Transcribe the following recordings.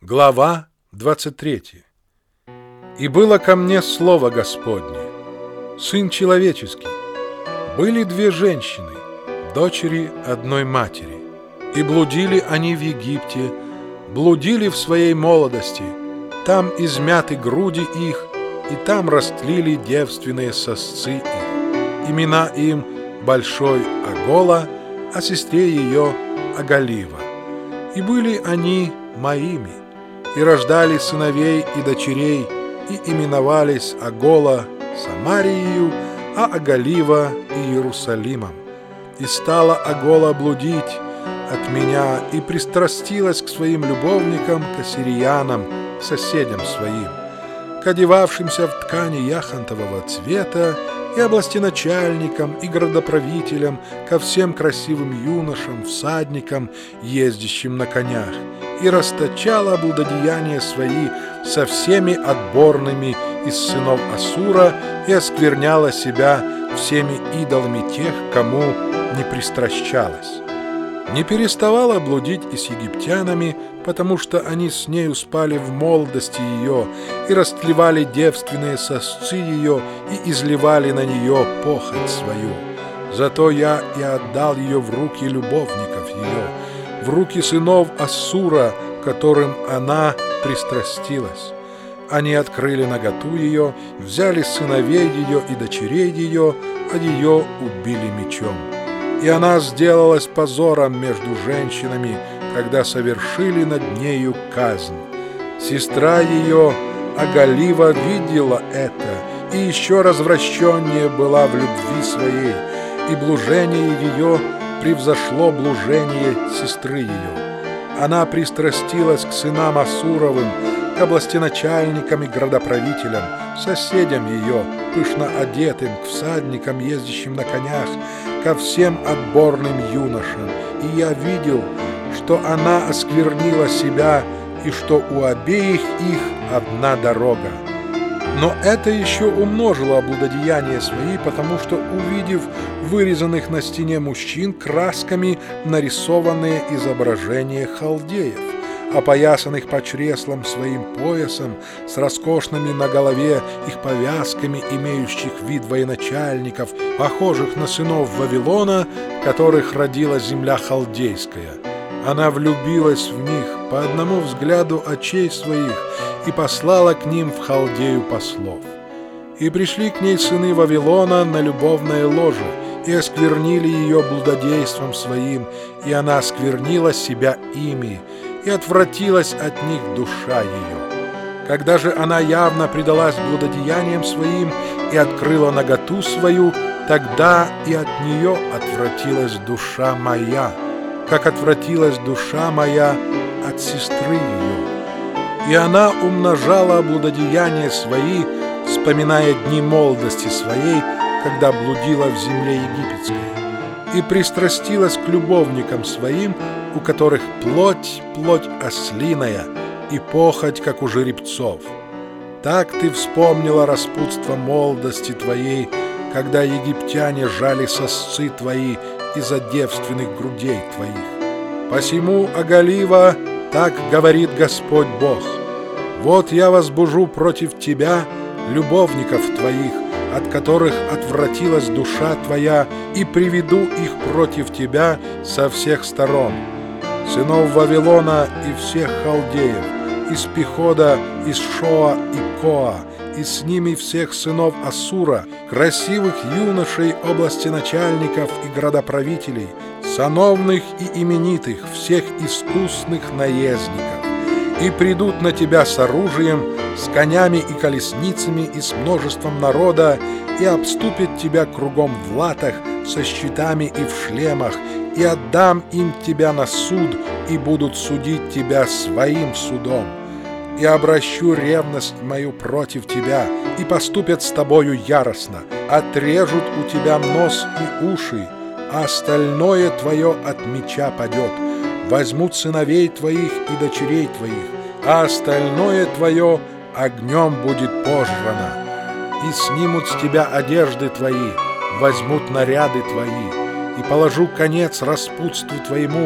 Глава 23. «И было ко мне слово Господне, Сын человеческий, были две женщины, дочери одной матери, и блудили они в Египте, блудили в своей молодости, там измяты груди их, и там растлили девственные сосцы их. Имена им большой Агола, а сестре ее Аголива. И были они моими, и рождали сыновей и дочерей, и именовались Агола Самарией, а Аголива Иерусалимом. И стала Агола блудить от меня и пристрастилась к своим любовникам, к ассириянам, соседям своим, к одевавшимся в ткани яхонтового цвета, и областеначальникам, и градоправителям, ко всем красивым юношам, всадникам, ездящим на конях, и расточала блудодеяния свои со всеми отборными из сынов Ассура, и оскверняла себя всеми идолами тех, кому не пристращалась. Не переставала блудить и с египтянами, потому что они с нею спали в молодости ее и растлевали девственные сосцы ее и изливали на нее похоть свою. Зато я и отдал ее в руки любовников ее, в руки сынов Ассура, которым она пристрастилась. Они открыли наготу ее, взяли сыновей ее и дочерей ее, а ее убили мечом. И она сделалась позором между женщинами, когда совершили над нею казнь. Сестра ее, Аголива, видела это, и еще развращеннее была в любви своей, и блужение ее превзошло блужение сестры ее. Она пристрастилась к сынам Ассуровым, к областеначальникам и градоправителям, соседям ее, пышно одетым, к всадникам, ездящим на конях, ко всем отборным юношам. И я видел, что она осквернила себя, и что у обеих их одна дорога. Но это еще умножило блудодеяния свои, потому что, увидев вырезанных на стене мужчин красками нарисованные изображения халдеев, опоясанных по чреслам своим поясом, с роскошными на голове их повязками, имеющих вид военачальников, похожих на сынов Вавилона, которых родила земля халдейская. Она влюбилась в них по одному взгляду очей своих и послала к ним в Халдею послов. И пришли к ней сыны Вавилона на любовное ложе, и осквернили ее блудодейством своим, и она осквернила себя ими, и отвратилась от них душа ее. Когда же она явно предалась блудодеяниям своим и открыла наготу свою, тогда и от нее отвратилась душа моя, как отвратилась душа моя от сестры ее. И она умножала блудодеяния свои, вспоминая дни молодости своей, когда блудила в земле египетской, и пристрастилась к любовникам своим, у которых плоть ослиная, и похоть, как у жеребцов. Так ты вспомнила распутство молодости твоей, когда египтяне жали сосцы твои из-за девственных грудей твоих. Посему, Аголива, так говорит Господь Бог: вот я возбужу против тебя любовников твоих, от которых отвратилась душа твоя, и приведу их против тебя со всех сторон, сынов Вавилона и всех халдеев, из Пехода, из Шоа и Коа, и с ними всех сынов Ассура, красивых юношей, областеначальников и градоправителей, сановных и именитых, всех искусных наездников. И придут на тебя с оружием, с конями и колесницами и с множеством народа, и обступят тебя кругом в латах, со щитами и в шлемах, и отдам им тебя на суд, и будут судить тебя своим судом. И обращу ревность мою против тебя, и поступят с тобою яростно, отрежут у тебя нос и уши, а остальное твое от меча падет. Возьмут сыновей твоих и дочерей твоих, а остальное твое огнем будет пожрано. И снимут с тебя одежды твои, возьмут наряды твои, и положу конец распутству твоему,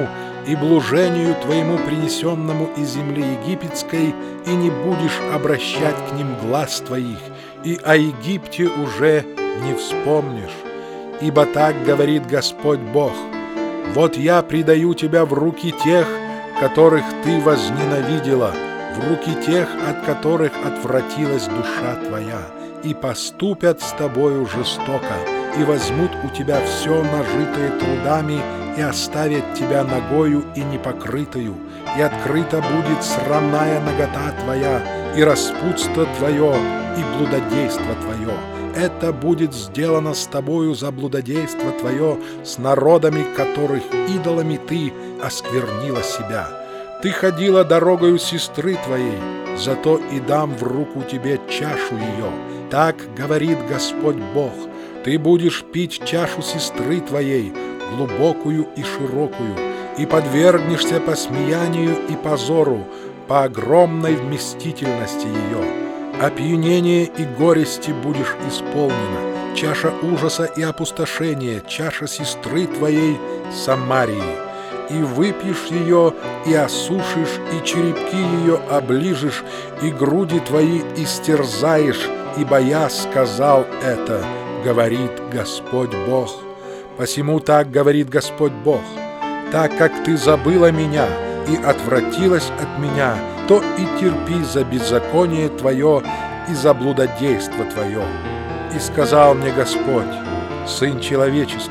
и блужению твоему, принесенному из земли египетской, и не будешь обращать к ним глаз твоих, и о Египте уже не вспомнишь. Ибо так говорит Господь Бог: вот я предаю тебя в руки тех, которых ты возненавидела, в руки тех, от которых отвратилась душа твоя, и поступят с тобою жестоко, и возьмут у тебя все нажитое трудами, и оставят тебя нагою и непокрытою, и открыта будет срамная нагота твоя, и распутство твое, и блудодейство твое. Это будет сделано с тобою за блудодейство твое с народами, которых идолами ты осквернила себя. Ты ходила дорогою сестры твоей, зато и дам в руку тебе чашу ее. Так говорит Господь Бог: ты будешь пить чашу сестры твоей, глубокую и широкую, и подвергнешься посмеянию и позору по огромной вместительности ее. Опьянение и горести будешь исполнена, чаша ужаса и опустошения, чаша сестры твоей Самарии. И выпьешь ее, и осушишь, и черепки ее оближешь, и груди твои истерзаешь, ибо я сказал это, говорит Господь Бог. Посему так говорит Господь Бог: так как ты забыла меня и отвратилась от меня, то и терпи за беззаконие твое и за блудодейство твое. И сказал мне Господь: Сын человеческий,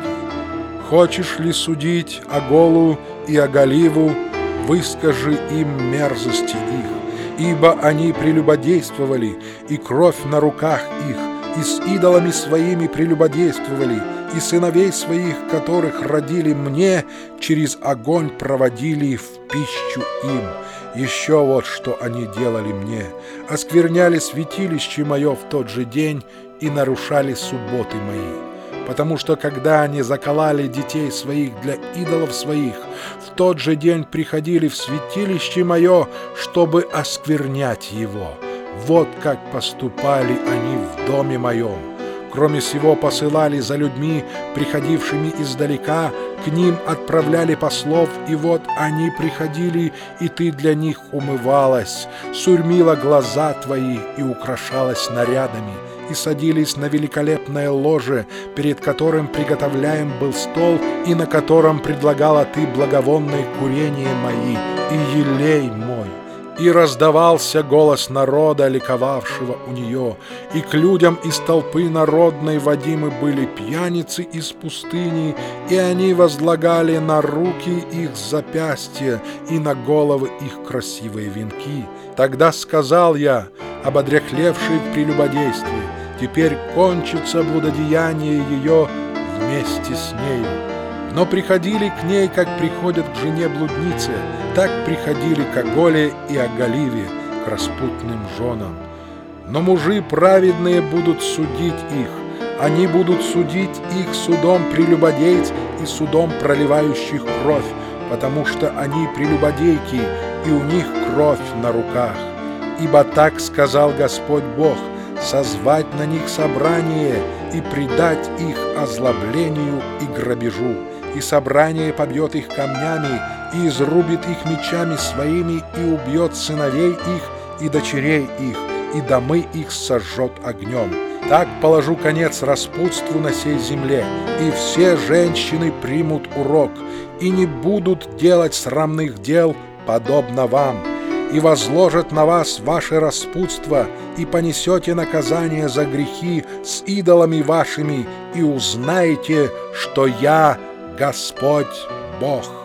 хочешь ли судить Оголу и Оголиву, выскажи им мерзости их, ибо они прелюбодействовали, и кровь на руках их, и с идолами своими прелюбодействовали, и сыновей своих, которых родили мне, через огонь проводили в пищу им. Еще вот что они делали мне: оскверняли святилище мое в тот же день и нарушали субботы мои. Потому что когда они заколали детей своих для идолов своих, в тот же день приходили в святилище мое, чтобы осквернять его. Вот как поступали они в доме моем. Кроме сего, посылали за людьми, приходившими издалека, к ним отправляли послов, и вот они приходили, и ты для них умывалась, сурьмила глаза твои и украшалась нарядами, и садились на великолепное ложе, перед которым приготовляем был стол, и на котором предлагала ты благовонные курения мои и елей мой. И раздавался голос народа, ликовавшего у нее, и к людям из толпы народной водимы были пьяницы из пустыни, и они возлагали на руки их запястья и на головы их красивые венки. Тогда сказал я, ободряхлевший в прелюбодействе: теперь кончится блудодеяние ее вместе с нею. Но приходили к ней, как приходят к жене-блуднице, так приходили к Оголе и Оголиве, к распутным женам. Но мужи праведные будут судить их, они будут судить их судом прелюбодейц и судом проливающих кровь, потому что они прелюбодейки, и у них кровь на руках. Ибо так сказал Господь Бог: созвать на них собрание и предать их озлоблению и грабежу. И собрание побьет их камнями, и изрубит их мечами своими, и убьет сыновей их и дочерей их, и домы их сожжет огнем. Так положу конец распутству на сей земле, и все женщины примут урок, и не будут делать срамных дел, подобно вам, и возложат на вас ваше распутство, и понесете наказание за грехи с идолами вашими, и узнаете, что я Господь Бог.